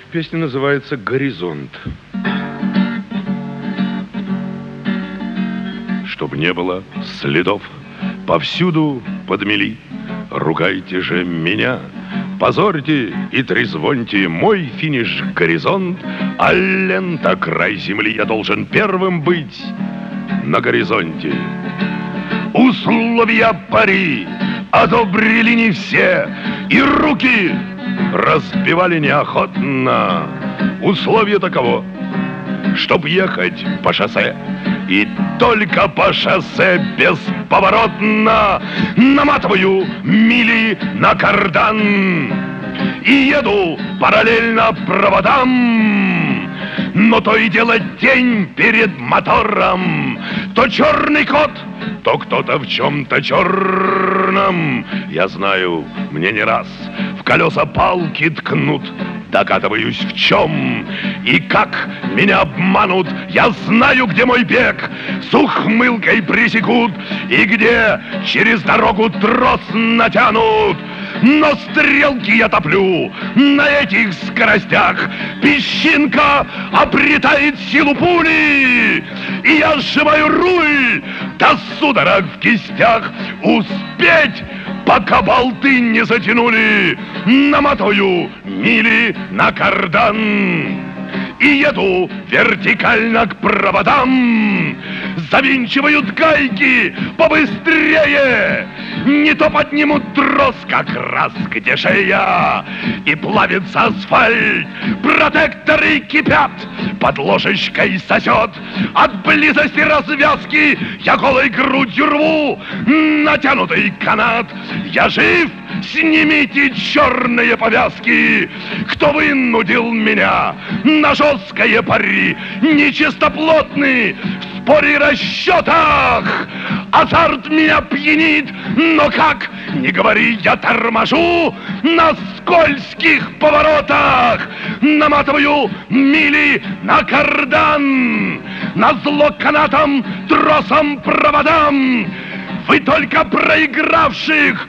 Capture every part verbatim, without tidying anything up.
Песня называется «Горизонт». Чтоб не было следов, повсюду подмели. Ругайте же меня, позорьте и трезвоньте мой финиш — горизонт, а лента — край земли. Я должен первым быть на горизонте. Условия пари одобрили не все, и руки разбивали неохотно. Условие таково, чтоб ехать по шоссе, и только по шоссе бесповоротно наматываю мили на кардан и еду параллельно проводам. Но то и дело день перед мотором, то черный кот, то кто-то в чем-то черном. Я знаю, мне не раз в колеса палки ткнут, догадываюсь в чем и как меня обманут. Я знаю, где мой бег с ухмылкой пресекут и где через дорогу трос натянут. Но стрелки я топлю на этих скоростях, песчинка обретает силу пули, и я сжимаю руль до судорог в кистях. Успеть, пока болты не затянули, наматываю мили на кардан и еду вертикально к проводам. Завинчивают гайки побыстрее, не то поднимут трос как раз где шея, и плавится асфальт, протекторы кипят, под ложечкой сосет. От близости развязки я голой грудью рву натянутый канат. Я жив, снимите черные повязки. Кто вынудил меня на жесткое пари? Нечистоплотный в споре и расчетах. Азарт меня пьянит, но как не говори, я торможу на скользких поворотах. Наматываю мили на кардан, назло канатам, тросам, проводам. Вы только проигравших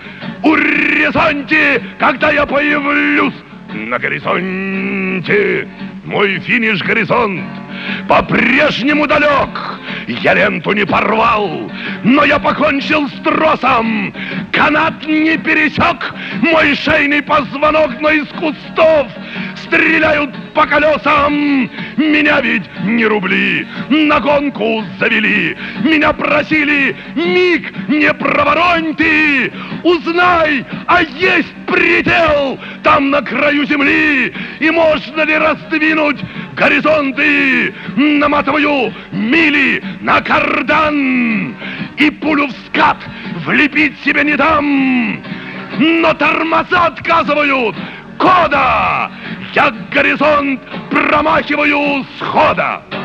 урезоньте, когда я появлюсь на горизонте. Мой финиш — горизонт, по-прежнему далек. Я ленту не порвал, но я покончил с тросом. Канат не пересек мой шейный позвонок, но из кустов стреляют по колесам. Меня ведь не рубли на гонку завели. Меня просили: миг не проворонь ты, узнай, а есть предел там на краю земли, и можно ли раздвинуть горизонты. Наматываю мили на кардан и пулю в скат влепить себе не дам, но тормоза отказывают кода. Я горизонт промахиваю с хода.